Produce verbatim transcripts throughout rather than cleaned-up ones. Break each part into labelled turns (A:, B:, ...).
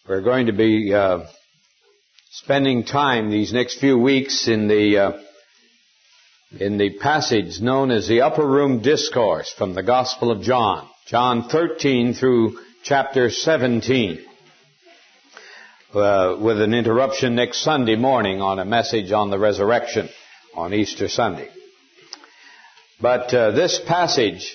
A: We're going to be uh, spending time these next few weeks in the uh, in the passage known as the Upper Room Discourse from the Gospel of John, John thirteen through chapter seventeen, uh, with an interruption next Sunday morning on a message on the resurrection on Easter Sunday. But uh, this passage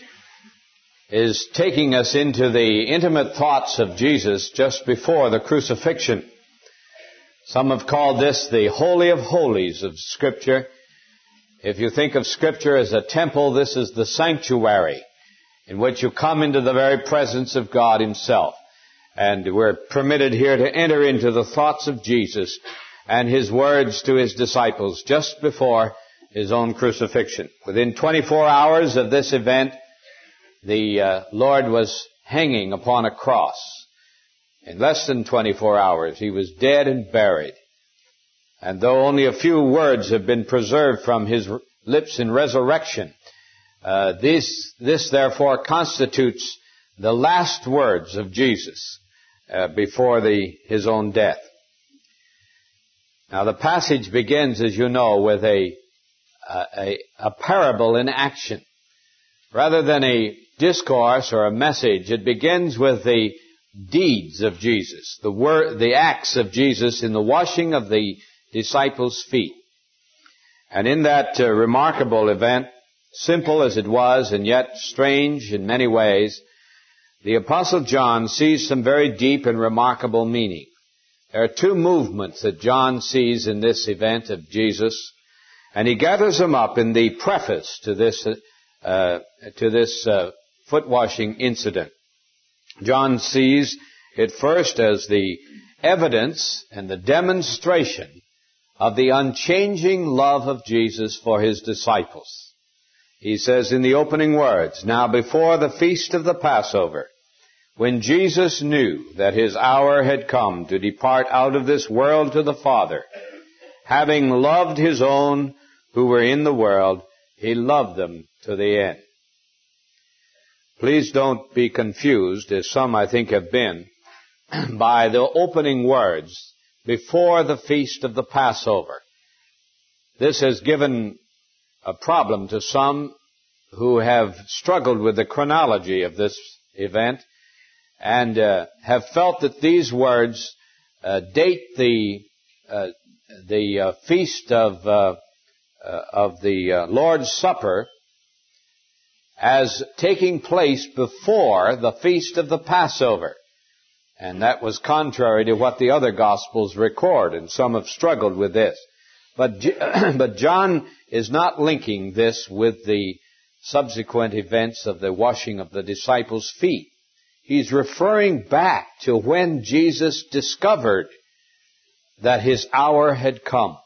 A: is taking us into the intimate thoughts of Jesus just before the crucifixion. Some have called this the Holy of Holies of Scripture. If you think of Scripture as a temple, this is the sanctuary in which you come into the very presence of God Himself. And we're permitted here to enter into the thoughts of Jesus and His words to His disciples just before His own crucifixion. Within twenty-four hours of this event, the uh, Lord was hanging upon a cross. In less than twenty-four hours, He was dead and buried. And though only a few words have been preserved from His lips in resurrection, uh, this, this therefore constitutes the last words of Jesus uh, before the, His own death. Now the passage begins, as you know, with a, a, a parable in action. Rather than a discourse or a message, it begins with the deeds of Jesus, the word, the acts of Jesus in the washing of the disciples' feet. And in that uh, remarkable event, simple as it was and yet strange in many ways, the Apostle John sees some very deep and remarkable meaning. There are two movements that John sees in this event of Jesus, and he gathers them up in the preface to this uh, to this uh, foot washing incident. John sees it first as the evidence and the demonstration of the unchanging love of Jesus for His disciples. He says in the opening words, "Now before the feast of the Passover, when Jesus knew that His hour had come to depart out of this world to the Father, having loved His own who were in the world, He loved them to the end." Please don't be confused, as some I think have been, by the opening words, "before the feast of the Passover." This has given a problem to some who have struggled with the chronology of this event and uh, have felt that these words uh, date the uh, the uh, feast of uh, uh, of the uh, Lord's Supper as taking place before the feast of the Passover. And that was contrary to what the other Gospels record, and some have struggled with this. But, but John is not linking this with the subsequent events of the washing of the disciples' feet. He's referring back to when Jesus discovered that His hour had come.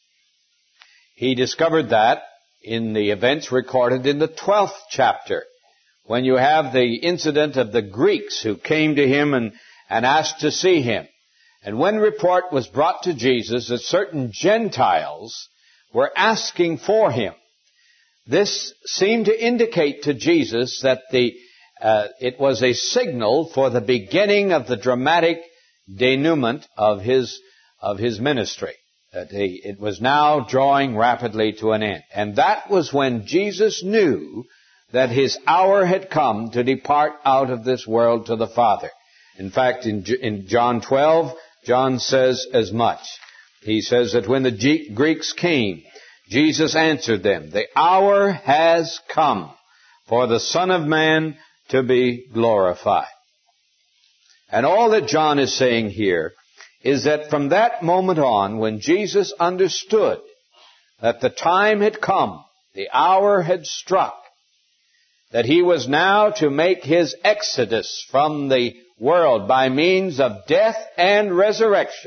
A: He discovered that in the events recorded in the twelfth chapter, when you have the incident of the Greeks who came to Him and, and asked to see Him. And when report was brought to Jesus that certain Gentiles were asking for Him, this seemed to indicate to Jesus that the uh, it was a signal for the beginning of the dramatic denouement of His of His ministry. That he, it was now drawing rapidly to an end. And that was when Jesus knew that His hour had come to depart out of this world to the Father. In fact, in, in John twelve, John says as much. He says that when the G- Greeks came, Jesus answered them, "The hour has come for the Son of Man to be glorified." And all that John is saying here is that from that moment on, when Jesus understood that the time had come, the hour had struck, that He was now to make His exodus from the world by means of death and resurrection,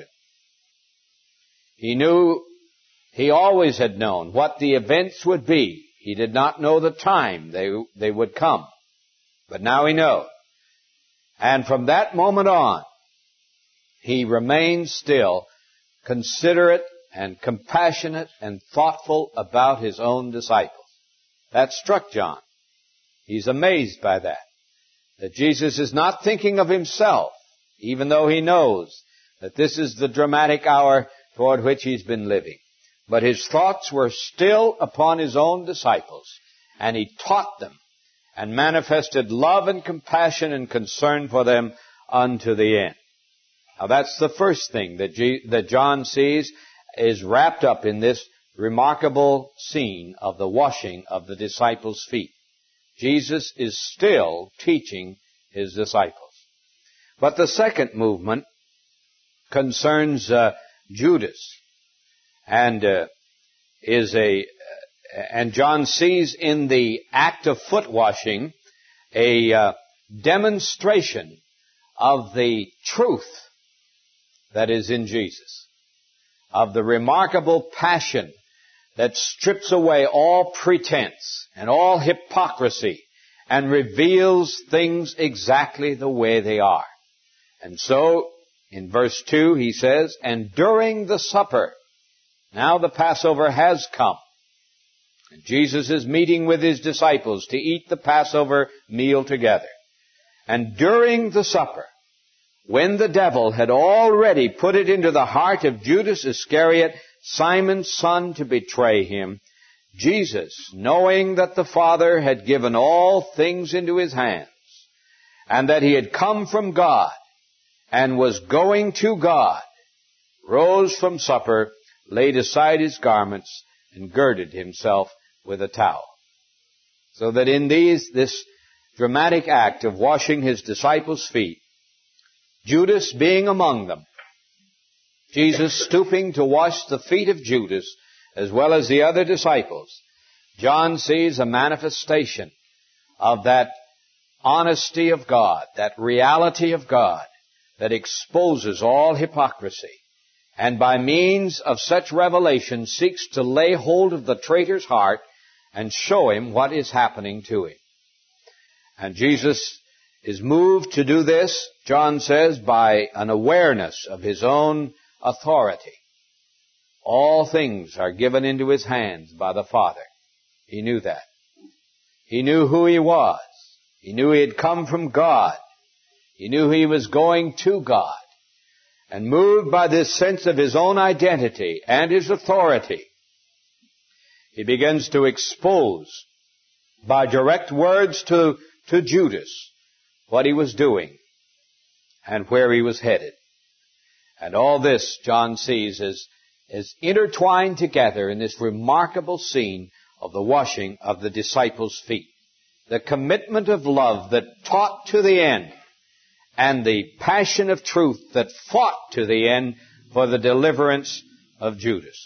A: He knew, He always had known what the events would be. He did not know the time they, they would come, but now He knows. And from that moment on, He remained still considerate and compassionate and thoughtful about His own disciples. That struck John. He's amazed by that. That Jesus is not thinking of Himself, even though He knows that this is the dramatic hour toward which he's been living. But his thoughts were still upon his own disciples, and he taught them and manifested love and compassion and concern for them unto the end. Now that's the first thing that, G- that John sees is wrapped up in this remarkable scene of the washing of the disciples' feet. Jesus is still teaching his disciples. But the second movement concerns uh, Judas, and uh, is a, uh, and John sees in the act of foot washing a uh, demonstration of the truth that is in Jesus, of the remarkable passion that strips away all pretense and all hypocrisy and reveals things exactly the way they are. And so, in verse two, he says, and during the supper, now the Passover has come, and Jesus is meeting with his disciples to eat the Passover meal together. And during the supper, when the devil had already put it into the heart of Judas Iscariot, Simon's son, to betray him, Jesus, knowing that the Father had given all things into his hands, and that he had come from God, and was going to God, rose from supper, laid aside his garments, and girded himself with a towel. So that in these, this dramatic act of washing his disciples' feet, Judas being among them, Jesus stooping to wash the feet of Judas, as well as the other disciples, John sees a manifestation of that honesty of God, that reality of God, that exposes all hypocrisy, and by means of such revelation seeks to lay hold of the traitor's heart and show him what is happening to him. And Jesus is moved to do this, John says, by an awareness of his own authority. All things are given into his hands by the Father. He knew that. He knew who he was. He knew he had come from God. He knew he was going to God. And moved by this sense of his own identity and his authority, he begins to expose by direct words to, to Judas what he was doing and where he was headed. And all this, John sees, is, is intertwined together in this remarkable scene of the washing of the disciples' feet. The commitment of love that taught to the end, and the passion of truth that fought to the end for the deliverance of Judas.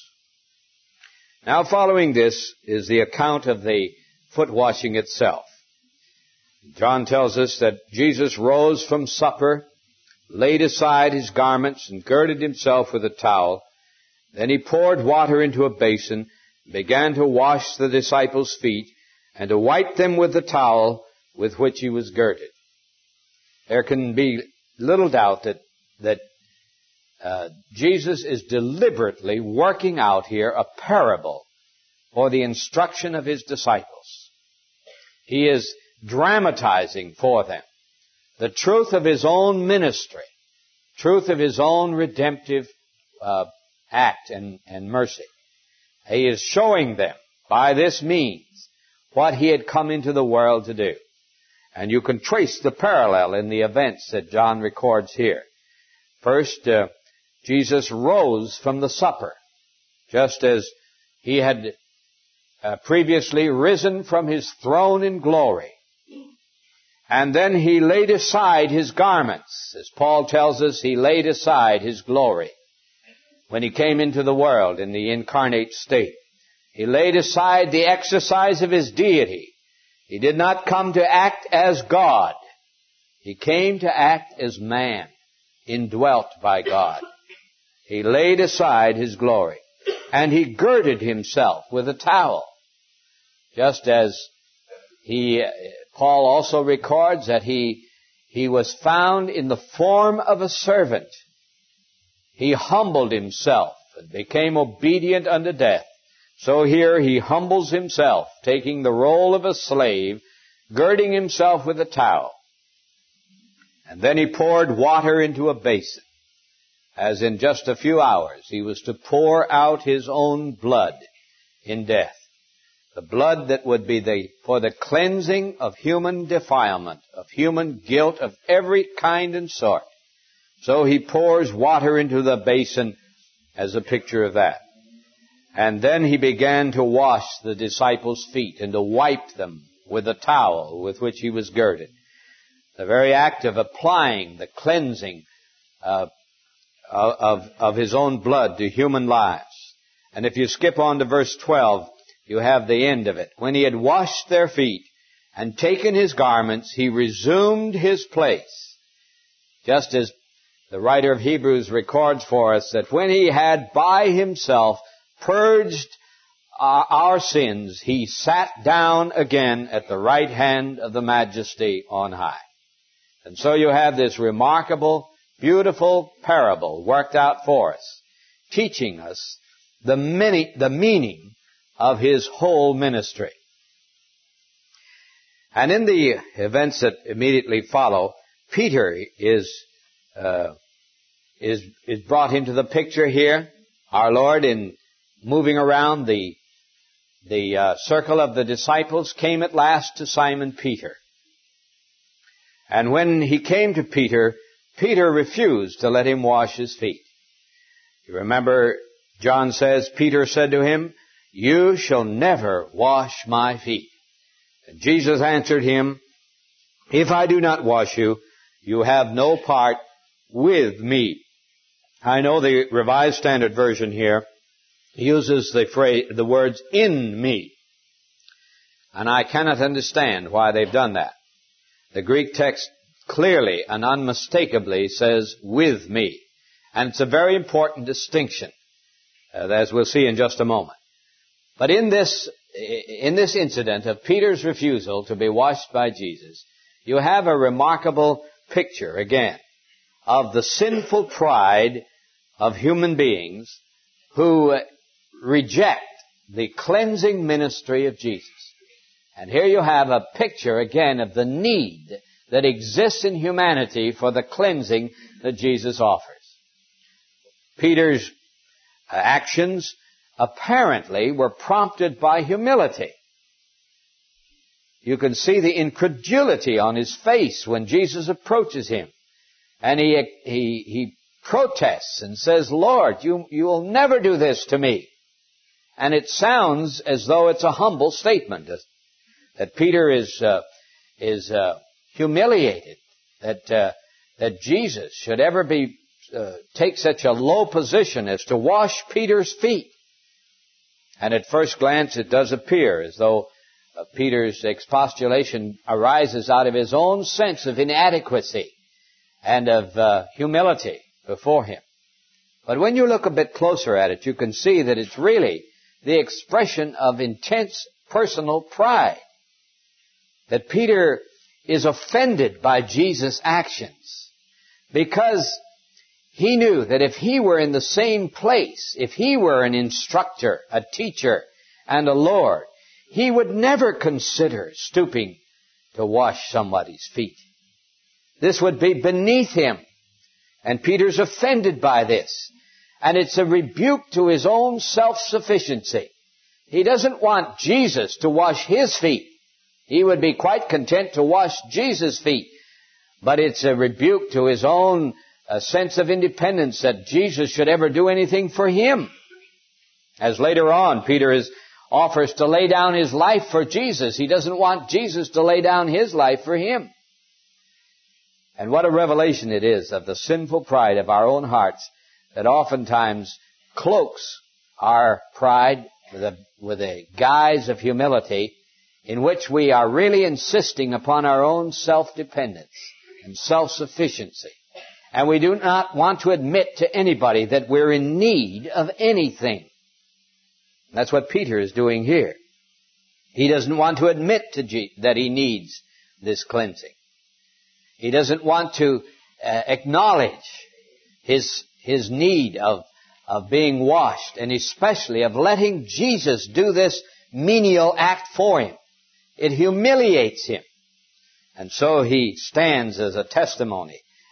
A: Now following this is the account of the foot washing itself. John tells us that Jesus rose from supper, laid aside his garments, and girded himself with a towel. Then he poured water into a basin, and began to wash the disciples' feet, and to wipe them with the towel with which he was girded. There can be little doubt that, that uh, Jesus is deliberately working out here a parable for the instruction of his disciples. He is dramatizing for them the truth of his own ministry, truth of his own redemptive uh, act and, and mercy. He is showing them by this means what he had come into the world to do. And you can trace the parallel in the events that John records here. First, uh, Jesus rose from the supper, just as he had uh, previously risen from his throne in glory. And then he laid aside his garments. As Paul tells us, he laid aside his glory when he came into the world in the incarnate state. He laid aside the exercise of his deity. He did not come to act as God. He came to act as man, indwelt by God. He laid aside his glory, and he girded himself with a towel. Just as he, Paul also records that he, he was found in the form of a servant. He humbled himself and became obedient unto death. So here he humbles himself, taking the role of a slave, girding himself with a towel. And then he poured water into a basin. as in just a few hours he was to pour out his own blood in death. The blood that would be the, for the cleansing of human defilement, of human guilt of every kind and sort. So he pours water into the basin as a picture of that. And then he began to wash the disciples' feet and to wipe them with the towel with which he was girded. The very act of applying the cleansing uh, of, of his own blood to human lives. And if you skip on to verse twelve, you have the end of it. When he had washed their feet and taken his garments, he resumed his place. Just as the writer of Hebrews records for us that when he had by himself purged our, our sins, he sat down again at the right hand of the Majesty on high. And so you have this remarkable, beautiful parable worked out for us, teaching us the, many, the meaning of his whole ministry. And in the events that immediately follow, Peter is uh, is is brought into the picture here. Our Lord, in moving around the the uh, circle of the disciples, came at last to Simon Peter. And when he came to Peter, Peter refused to let him wash his feet. You remember, John says, Peter said to him, "You shall never wash my feet." And Jesus answered him, "If I do not wash you, you have no part with me." I know the Revised Standard Version here uses the phrase, the words, "in me." And I cannot understand why they've done that. The Greek text clearly and unmistakably says, "with me." And it's a very important distinction, uh, as we'll see in just a moment. But in this, in this incident of Peter's refusal to be washed by Jesus, you have a remarkable picture, again, of the sinful pride of human beings who reject the cleansing ministry of Jesus. And here you have a picture, again, of the need that exists in humanity for the cleansing that Jesus offers. Peter's actions apparently were prompted by humility. You can see the incredulity on his face when Jesus approaches him. And he, he, he protests and says, "Lord, you, you will never do this to me." And it sounds as though it's a humble statement, that Peter is, uh, is, uh, humiliated, that, uh, that Jesus should ever be, uh, take such a low position as to wash Peter's feet. And at first glance it does appear as though uh, Peter's expostulation arises out of his own sense of inadequacy and of uh, humility before him. But when you look a bit closer at it, you can see that it's really the expression of intense personal pride. That Peter is offended by Jesus' actions because he knew that if he were in the same place, if he were an instructor, a teacher, and a Lord, he would never consider stooping to wash somebody's feet. This would be beneath him. And Peter's offended by this. And it's a rebuke to his own self-sufficiency. He doesn't want Jesus to wash his feet. He would be quite content to wash Jesus' feet. But it's a rebuke to his own uh, sense of independence that Jesus should ever do anything for him. As later on, Peter is, offers to lay down his life for Jesus. He doesn't want Jesus to lay down his life for him. And what a revelation it is of the sinful pride of our own hearts that oftentimes cloaks our pride with a, with a guise of humility in which we are really insisting upon our own self-dependence and self-sufficiency. And we do not want to admit to anybody that we're in need of anything. That's what Peter is doing here. He doesn't want to admit to G- that he needs this cleansing. He doesn't want to uh, acknowledge his his need of of being washed, and especially of letting Jesus do this menial act for him. It humiliates him. And so he stands as a testimony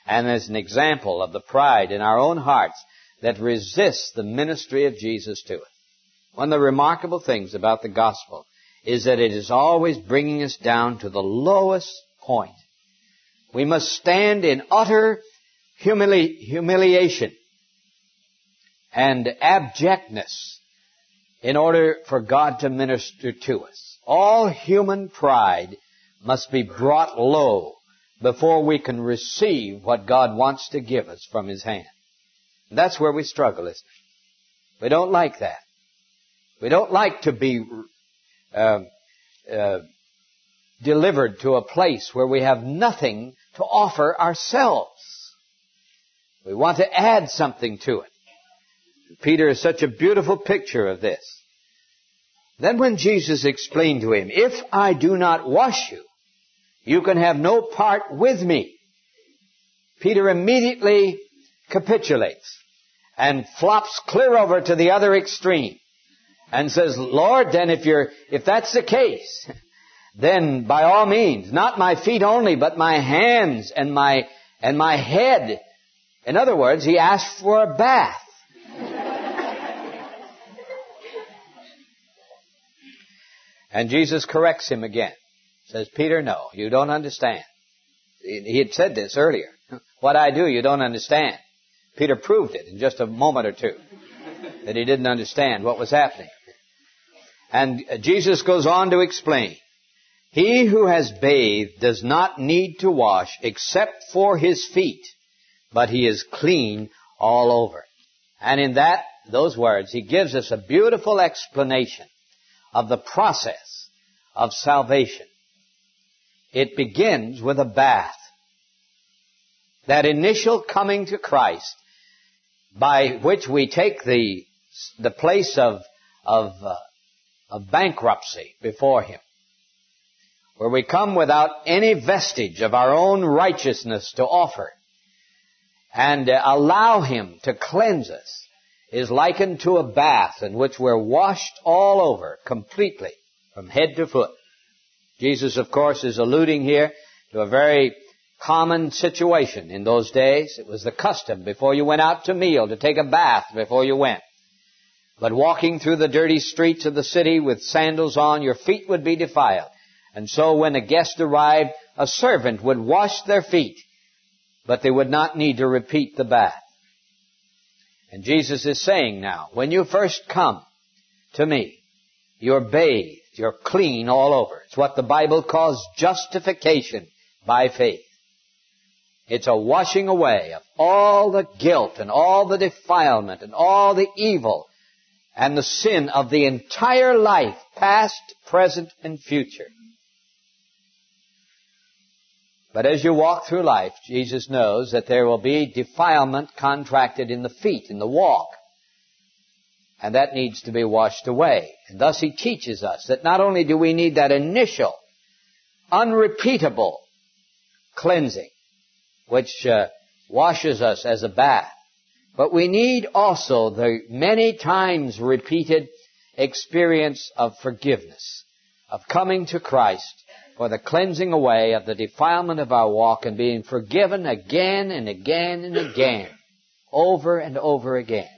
A: and as an example of the pride in our own hearts that resists the ministry of Jesus to us. One of the remarkable things about the gospel is that it is always bringing us down to the lowest point. We must stand in utter humili- humiliation and abjectness in order for God to minister to us. All human pride must be brought low before we can receive what God wants to give us from His hand. And that's where we struggle, isn't it? We don't like that. We don't like to be uh, uh, delivered to a place where we have nothing to offer ourselves. We want to add something to it. Peter is such a beautiful picture of this. Then when Jesus explained to him, "If I do not wash you, you can have no part with me," Peter immediately capitulates and flops clear over to the other extreme and says, "Lord, then if you're, if that's the case, then by all means, not my feet only, but my hands and my, and my head." In other words, he asked for a bath. And Jesus corrects him again. Says, "Peter, no, you don't understand." He had said this earlier. "What I do, you don't understand." Peter proved it in just a moment or two, that he didn't understand what was happening. And Jesus goes on to explain, "He who has bathed does not need to wash except for his feet, but he is clean all over." And in that, those words, he gives us a beautiful explanation of the process of salvation. It begins with a bath. That initial coming to Christ, by which we take the the place of of, uh, of bankruptcy before Him, where we come without any vestige of our own righteousness to offer, and uh, allow Him to cleanse us, is likened to a bath in which we're washed all over completely from head to foot. Jesus, of course, is alluding here to a very common situation in those days. It was the custom before you went out to meal to take a bath before you went. But walking through the dirty streets of the city with sandals on, your feet would be defiled. And so when a guest arrived, a servant would wash their feet, but they would not need to repeat the bath. And Jesus is saying now, when you first come to me, you're bathed, you're clean all over. It's what the Bible calls justification by faith. It's a washing away of all the guilt and all the defilement and all the evil and the sin of the entire life, past, present, and future. But as you walk through life, Jesus knows that there will be defilement contracted in the feet, in the walk. And that needs to be washed away. And thus He teaches us that not only do we need that initial, unrepeatable cleansing, which uh, washes us as a bath, but we need also the many times repeated experience of forgiveness, of coming to Christ for the cleansing away of the defilement of our walk and being forgiven again and again and again, over and over again.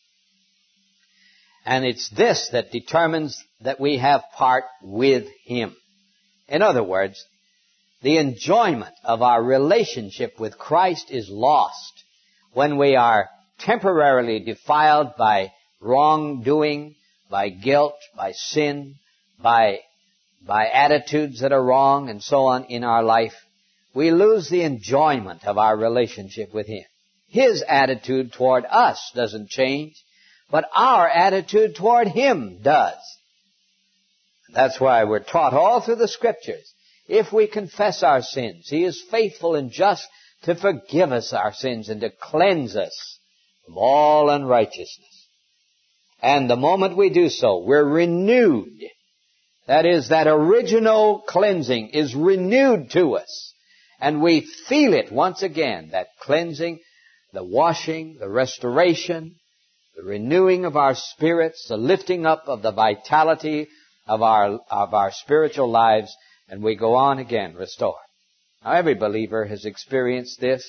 A: And it's this that determines that we have part with Him. In other words, the enjoyment of our relationship with Christ is lost when we are temporarily defiled by wrongdoing, by guilt, by sin, by, by attitudes that are wrong and so on in our life. We lose the enjoyment of our relationship with Him. His attitude toward us doesn't change, but our attitude toward Him does. That's why we're taught all through the Scriptures, if we confess our sins, He is faithful and just to forgive us our sins and to cleanse us from all unrighteousness. And the moment we do so, we're renewed. That is, that original cleansing is renewed to us. And we feel it once again, that cleansing, the washing, the restoration, the renewing of our spirits, the lifting up of the vitality of our, of our spiritual lives, and we go on again restored. Now, every believer has experienced this.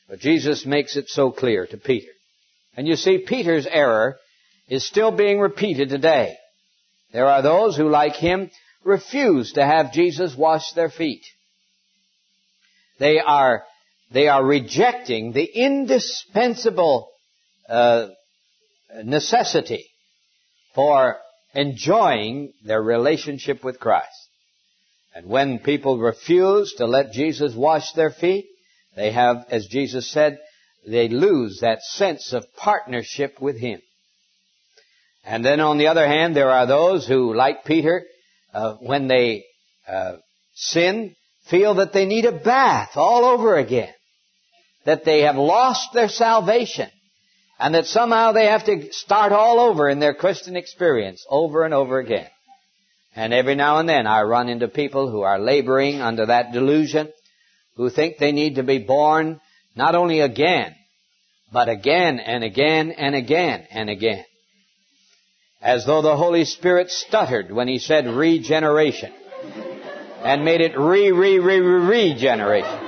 A: But Jesus makes it so clear to Peter. And you see, Peter's error is still being repeated today. There are those who, like him, refuse to have Jesus wash their feet. They are, they are rejecting the indispensable uh, necessity for enjoying their relationship with Christ. And when people refuse to let Jesus wash their feet, they have, as Jesus said, they lose that sense of partnership with Him. And then on the other hand, there are those who, like Peter, uh, when they uh, sin, feel that they need a bath all over again, that they have lost their salvation, and that somehow they have to start all over in their Christian experience over and over again. And every now and then I run into people who are laboring under that delusion, who think they need to be born not only again, but again and again and again and again. As though the Holy Spirit stuttered when He said regeneration and made it re, re, re, re, regeneration.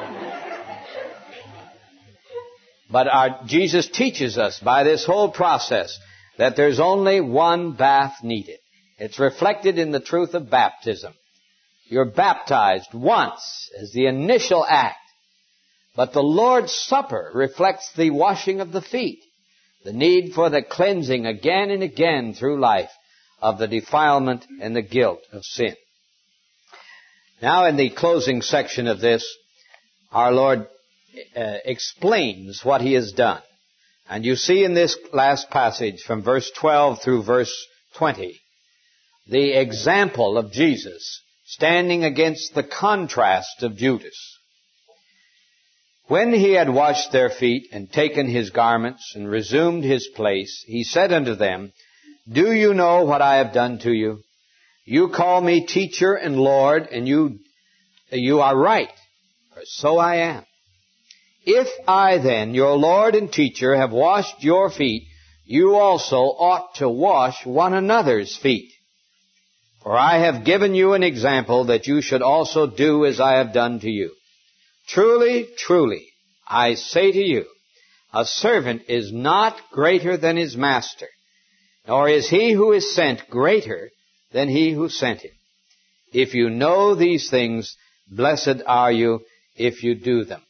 A: But our, Jesus teaches us by this whole process that there's only one bath needed. It's reflected in the truth of baptism. You're baptized once as the initial act. But the Lord's Supper reflects the washing of the feet, the need for the cleansing again and again through life of the defilement and the guilt of sin. Now in the closing section of this, our Lord uh, explains what He has done. And you see in this last passage from verse twelve through verse twenty, the example of Jesus standing against the contrast of Judas. When He had washed their feet and taken His garments and resumed His place, He said unto them, Do you know what I have done to you? You call me teacher and Lord, and you, you are right, for so I am. If I then, your Lord and teacher, have washed your feet, you also ought to wash one another's feet. For I have given you an example that you should also do as I have done to you. Truly, truly, I say to you, a servant is not greater than his master, nor is he who is sent greater than he who sent him. If you know these things, blessed are you if you do them.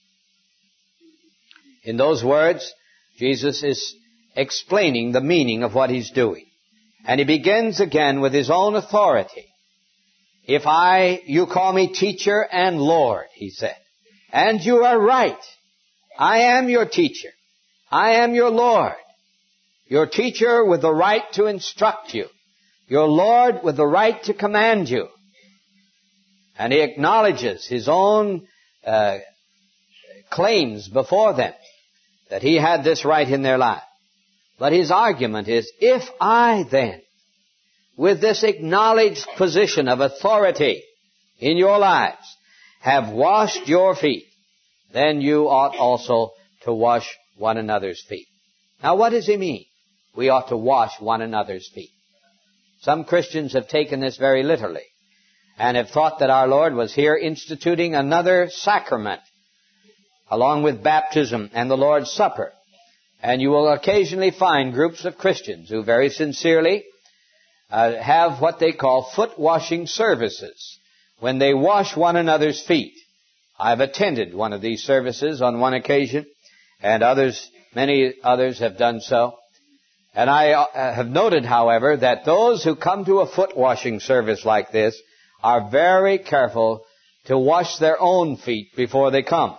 A: In those words, Jesus is explaining the meaning of what He's doing. And He begins again with His own authority. If I, you call me teacher and Lord, He said. And you are right. I am your teacher. I am your Lord. Your teacher with the right to instruct you. Your Lord with the right to command you. And He acknowledges His own uh, claims before them that He had this right in their life. But His argument is, if I then, with this acknowledged position of authority in your lives, have washed your feet, then you ought also to wash one another's feet. Now what does He mean? We ought to wash one another's feet. Some Christians have taken this very literally and have thought that our Lord was here instituting another sacrament along with baptism and the Lord's Supper. And you will occasionally find groups of Christians who very sincerely uh, have what they call foot washing services when they wash one another's feet. I've attended one of these services on one occasion, and others, many others have done so. And I uh, have noted, however, that those who come to a foot washing service like this are very careful to wash their own feet before they come.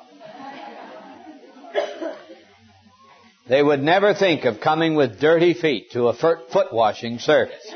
A: They would never think of coming with dirty feet to a foot washing service.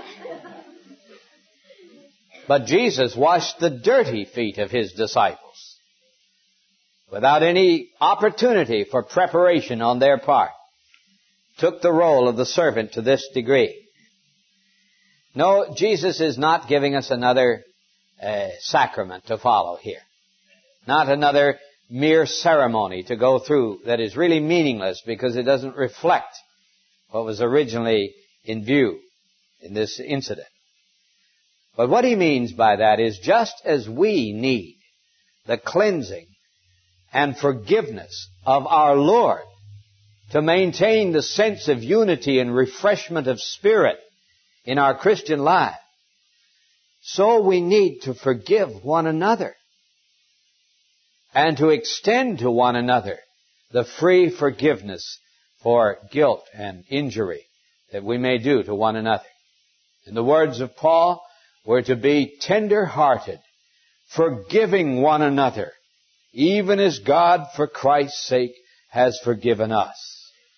A: But Jesus washed the dirty feet of His disciples without any opportunity for preparation on their part. Took the role of the servant to this degree. No, Jesus is not giving us another uh, sacrament to follow here. Not another mere ceremony to go through that is really meaningless because it doesn't reflect what was originally in view in this incident. But what He means by that is just as we need the cleansing and forgiveness of our Lord, to maintain the sense of unity and refreshment of spirit in our Christian life, so we need to forgive one another and to extend to one another the free forgiveness for guilt and injury that we may do to one another. In the words of Paul, we're to be tender-hearted, forgiving one another, even as God, for Christ's sake, has forgiven us.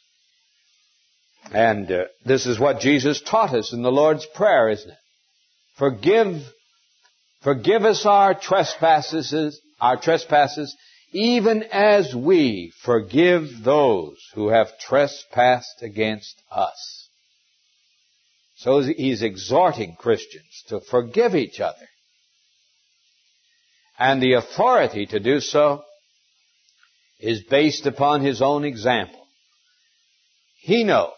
A: And uh, this is what Jesus taught us in the Lord's Prayer, isn't it? Forgive, forgive us our trespasses, our trespasses, even as we forgive those who have trespassed against us. So he's exhorting Christians to forgive each other. And the authority to do so is based upon his own example. He knows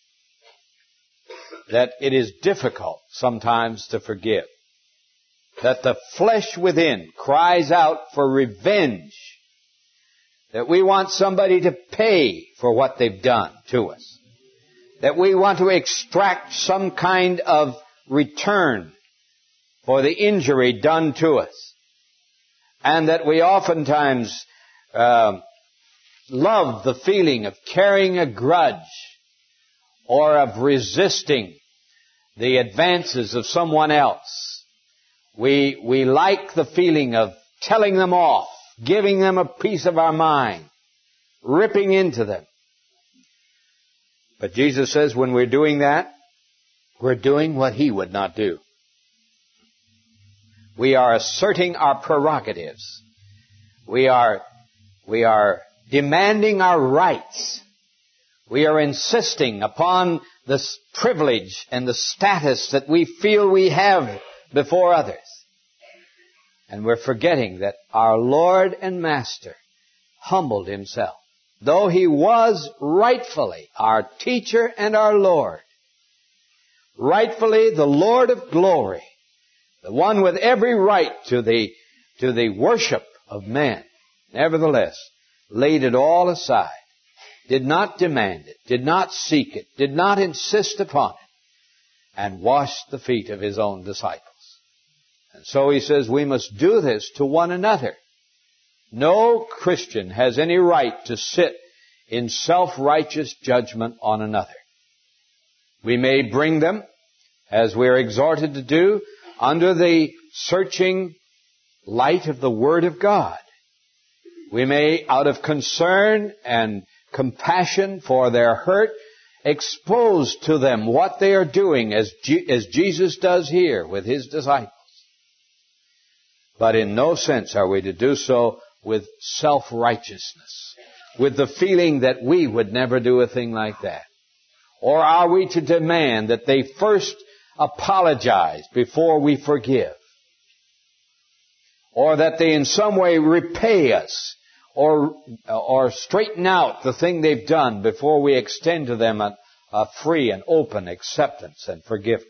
A: that it is difficult sometimes to forgive, that the flesh within cries out for revenge, that we want somebody to pay for what they've done to us, that we want to extract some kind of return for the injury done to us, and that we oftentimes uh, love the feeling of carrying a grudge or of resisting the advances of someone else. We, we like the feeling of telling them off, giving them a piece of our mind, ripping into them. But Jesus says when we're doing that, we're doing what He would not do. We are asserting our prerogatives. We are, we are demanding our rights. We are insisting upon the privilege and the status that we feel we have before others. And we're forgetting that our Lord and Master humbled Himself. Though He was rightfully our teacher and our Lord, rightfully the Lord of glory, the one with every right to the, to the worship of men, nevertheless laid it all aside, did not demand it, did not seek it, did not insist upon it, and washed the feet of His own disciples. And so He says we must do this to one another. No Christian has any right to sit in self-righteous judgment on another. We may bring them, as we are exhorted to do, under the searching light of the Word of God. We may, out of concern and compassion for their hurt, expose to them what they are doing, as, G- as Jesus does here with His disciples. But in no sense are we to do so with self-righteousness, with the feeling that we would never do a thing like that. Or are we to demand that they first apologize before we forgive? Or that they in some way repay us or or straighten out the thing they've done before we extend to them a, a free and open acceptance and forgiveness?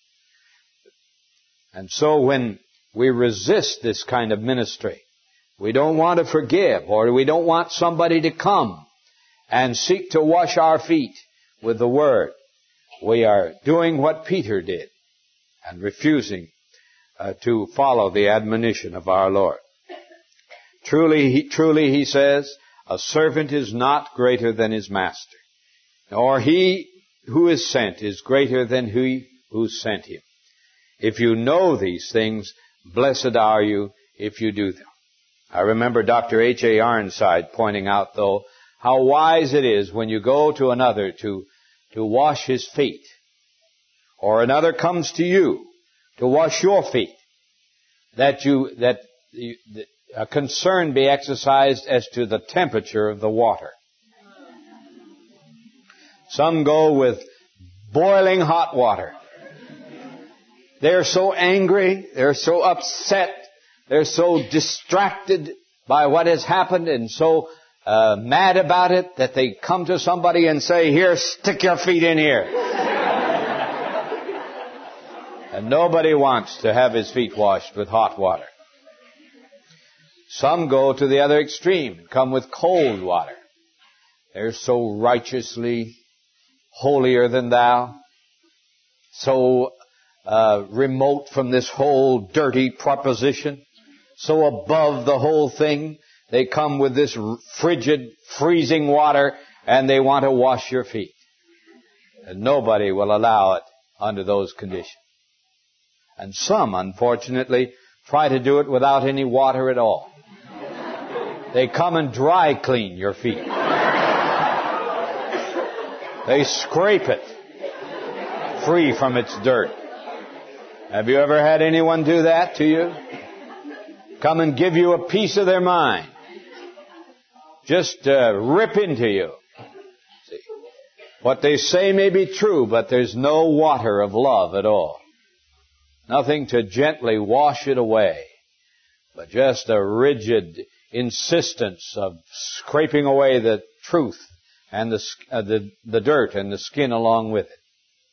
A: And so when we resist this kind of ministry, we don't want to forgive, or we don't want somebody to come and seek to wash our feet with the Word. We are doing what Peter did and refusing uh, to follow the admonition of our Lord. Truly, he, truly, he says, a servant is not greater than his master, nor he who is sent is greater than he who sent him. If you know these things, blessed are you if you do them. I remember Doctor H A Ironside pointing out, though, how wise it is when you go to another to, to wash his feet, or another comes to you to wash your feet, that you, that you, a concern be exercised as to the temperature of the water. Some go with boiling hot water. They're so angry, they're so upset, they're so distracted by what has happened and so uh, mad about it that they come to somebody and say, here, stick your feet in here. And nobody wants to have his feet washed with hot water. Some go to the other extreme and come with cold water. They're so righteously holier than thou, so uh, remote from this whole dirty proposition, so above the whole thing. They come with this frigid, freezing water, and they want to wash your feet. And nobody will allow it under those conditions. And some, unfortunately, try to do it without any water at all. They come and dry clean your feet. They scrape it free from its dirt. Have you ever had anyone do that to you? Come and give you a piece of their mind. Just uh, rip into you. See, what they say may be true, but there's no water of love at all. Nothing to gently wash it away, but just a rigid insistence of scraping away the truth and the, uh, the, the dirt and the skin along with it.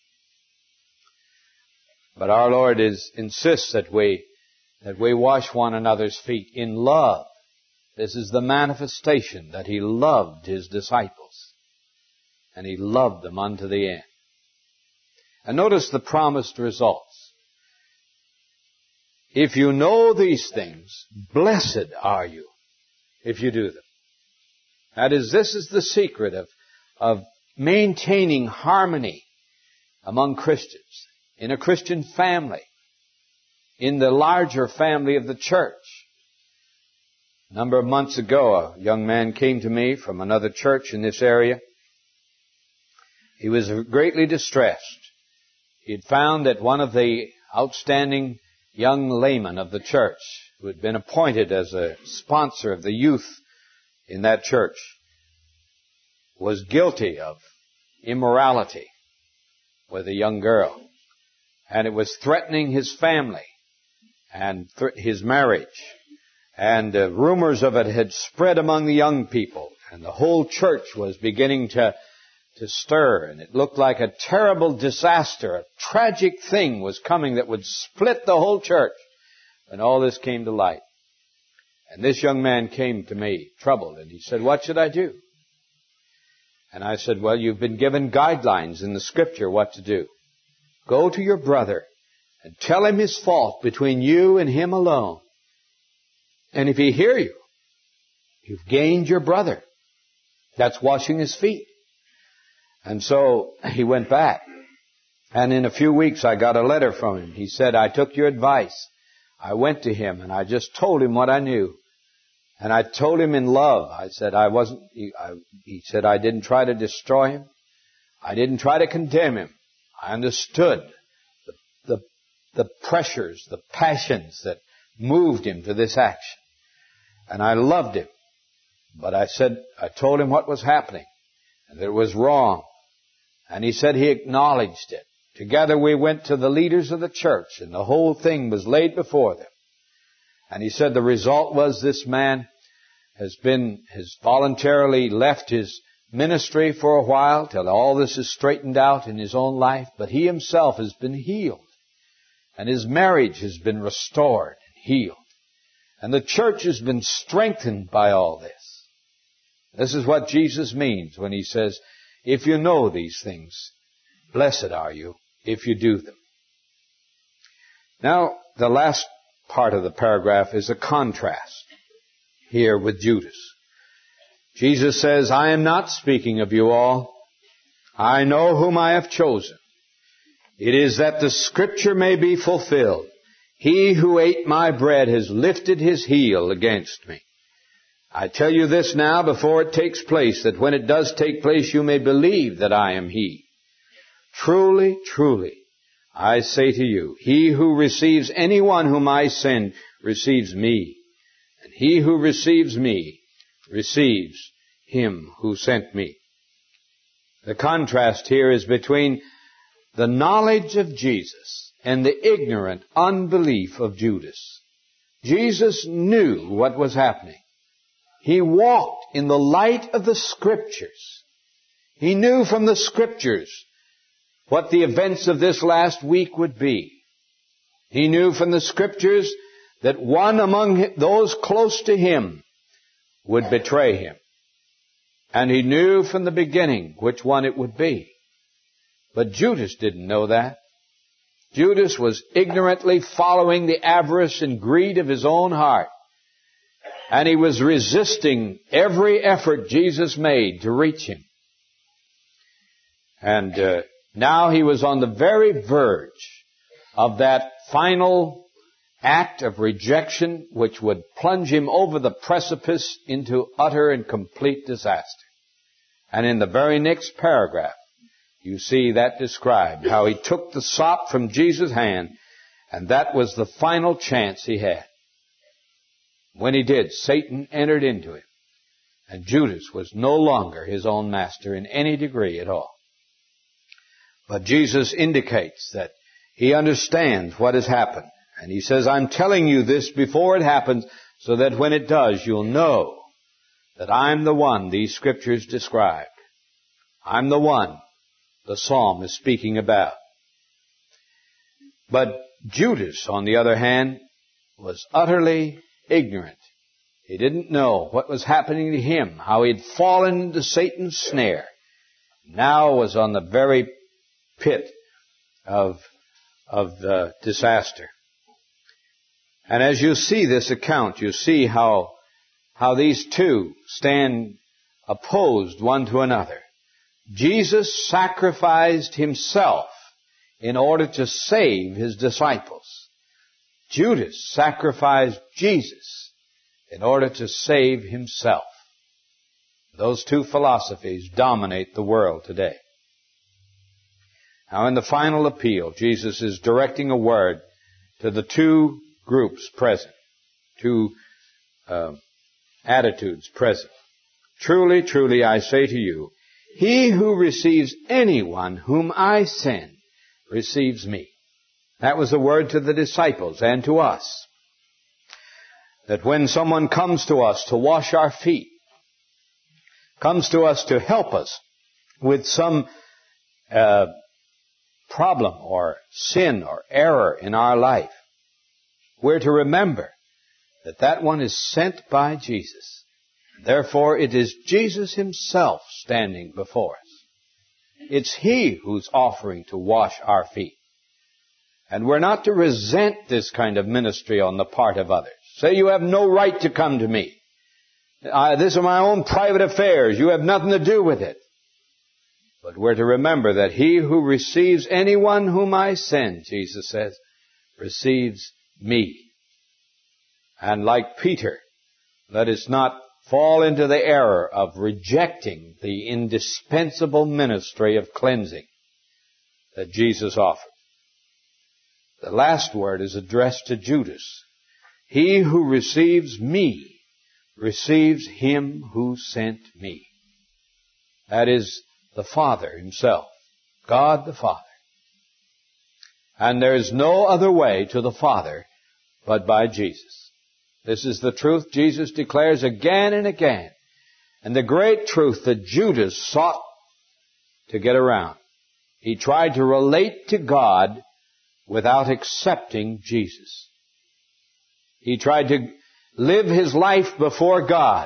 A: But our Lord is, insists that we, that we wash one another's feet in love. This is the manifestation that He loved His disciples. And He loved them unto the end. And notice the promised results. If you know these things, blessed are you if you do them. That is, this is the secret of, of maintaining harmony among Christians, in a Christian family, in the larger family of the church. A number of months ago, a young man came to me from another church in this area. He was greatly distressed. He had found that one of the outstanding young laymen of the church, who had been appointed as a sponsor of the youth in that church, was guilty of immorality with a young girl. And it was threatening his family and th- his marriage. And uh, rumors of it had spread among the young people. And the whole church was beginning to, to stir. And it looked like a terrible disaster. A tragic thing was coming that would split the whole church. And all this came to light. And this young man came to me, troubled. And he said, what should I do? And I said, well, you've been given guidelines in the Scripture what to do. Go to your brother and tell him his fault between you and him alone. And if he hear you, you've gained your brother. That's washing his feet. And so he went back. And in a few weeks I got a letter from him. He said, I took your advice. I went to him and I just told him what I knew. And I told him in love. I said I wasn't, he, I, he said I didn't try to destroy him. I didn't try to condemn him. I understood the, the, the pressures, the passions that moved him to this action. And I loved him. But I said, I told him what was happening and that it was wrong. And he said he acknowledged it. Together we went to the leaders of the church and the whole thing was laid before them. And he said the result was this man has been, has voluntarily left his ministry for a while till all this is straightened out in his own life. But he himself has been healed. And his marriage has been restored and healed. And the church has been strengthened by all this. This is what Jesus means when He says, if you know these things, blessed are you if you do them. Now, the last part of the paragraph is a contrast here with Judas. Jesus says, I am not speaking of you all. I know whom I have chosen. It is that the Scripture may be fulfilled. He who ate my bread has lifted his heel against me. I tell you this now before it takes place, that when it does take place you may believe that I am He. Truly, truly, I say to you, he who receives anyone whom I send receives me, and he who receives me receives him who sent me. The contrast here is between the knowledge of Jesus and the ignorant unbelief of Judas. Jesus knew what was happening. He walked in the light of the Scriptures. He knew from the Scriptures what the events of this last week would be. He knew from the Scriptures that one among those close to him would betray him. And he knew from the beginning which one it would be. But Judas didn't know that. Judas was ignorantly following the avarice and greed of his own heart. And he was resisting every effort Jesus made to reach him. And uh, now he was on the very verge of that final act of rejection which would plunge him over the precipice into utter and complete disaster. And in the very next paragraph, you see that described, how he took the sop from Jesus' hand, and that was the final chance he had. When he did, Satan entered into him, and Judas was no longer his own master in any degree at all. But Jesus indicates that he understands what has happened. And he says, I'm telling you this before it happens, so that when it does, you'll know that I'm the one these scriptures described. I'm the one the psalm is speaking about. But Judas, on the other hand, was utterly ignorant. He didn't know what was happening to him, how he had fallen into Satan's snare. Now was on the very pit of, of uh, disaster. And as you see this account, you see how, how these two stand opposed one to another. Jesus sacrificed himself in order to save his disciples. Judas sacrificed Jesus in order to save himself. Those two philosophies dominate the world today. Now in the final appeal, Jesus is directing a word to the two groups present, two uh, attitudes present. Truly, truly, I say to you, he who receives anyone whom I send receives me. That was the word to the disciples and to us. That when someone comes to us to wash our feet, comes to us to help us with some uh, problem or sin or error in our life, we're to remember that that one is sent by Jesus. Therefore, it is Jesus himself standing before us. It's he who's offering to wash our feet. And we're not to resent this kind of ministry on the part of others. Say, you have no right to come to me. Uh, these are my own private affairs. You have nothing to do with it. But we're to remember that he who receives anyone whom I send, Jesus says, receives me. And like Peter, let us not fall into the error of rejecting the indispensable ministry of cleansing that Jesus offered. The last word is addressed to Judas. He who receives me receives him who sent me. That is the Father himself, God the Father. And there is no other way to the Father but by Jesus. This is the truth Jesus declares again and again. And the great truth that Judas sought to get around. He tried to relate to God without accepting Jesus. He tried to live his life before God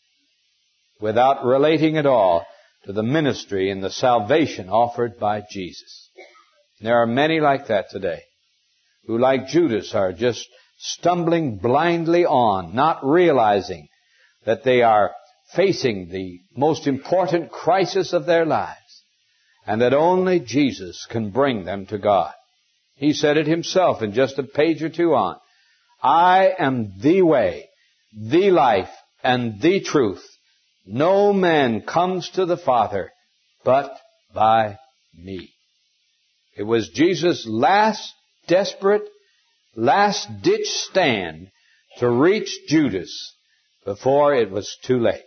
A: without relating at all to the ministry and the salvation offered by Jesus. And there are many like that today, who like Judas are just stumbling blindly on, not realizing that they are facing the most important crisis of their lives, and that only Jesus can bring them to God. He said it himself in just a page or two on. I am the way, the life, and the truth. No man comes to the Father but by me. It was Jesus' last desperate, last-ditch stand to reach Judas before it was too late.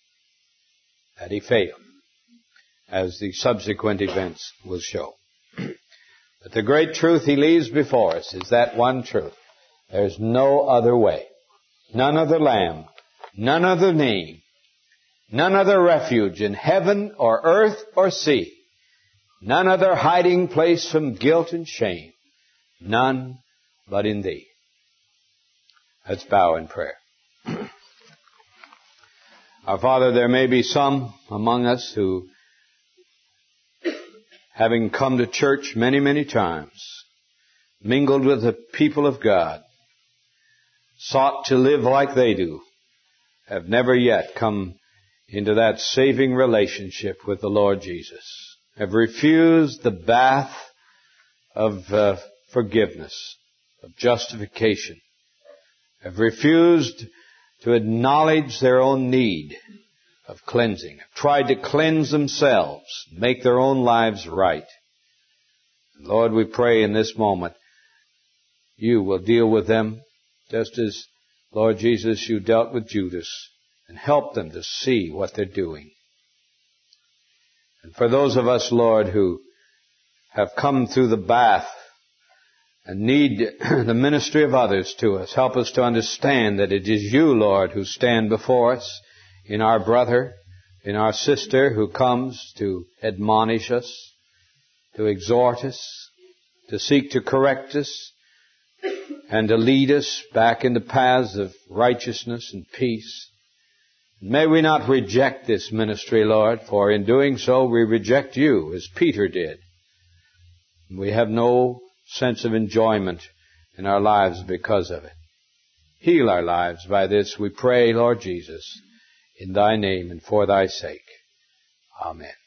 A: And he failed, as the subsequent events will show. But the great truth he leaves before us is that one truth. There's no other way, none other lamb, none other name, none other refuge in heaven or earth or sea, none other hiding place from guilt and shame, none but in thee. Let's bow in prayer. Our Father, there may be some among us who, having come to church many, many times, mingled with the people of God, sought to live like they do, have never yet come into that saving relationship with the Lord Jesus, have refused the bath of uh, forgiveness, of justification, have refused to acknowledge their own need of cleansing, have tried to cleanse themselves, make their own lives right. Lord, we pray in this moment you will deal with them just as, Lord Jesus, you dealt with Judas, and help them to see what they're doing. And for those of us, Lord, who have come through the bath and need the ministry of others to us, help us to understand that it is you, Lord, who stand before us in our brother, in our sister who comes to admonish us, to exhort us, to seek to correct us, and to lead us back into paths of righteousness and peace. May we not reject this ministry, Lord, for in doing so we reject you, as Peter did. We have no sense of enjoyment in our lives because of it. Heal our lives by this, we pray, Lord Jesus, in thy name and for thy sake. Amen.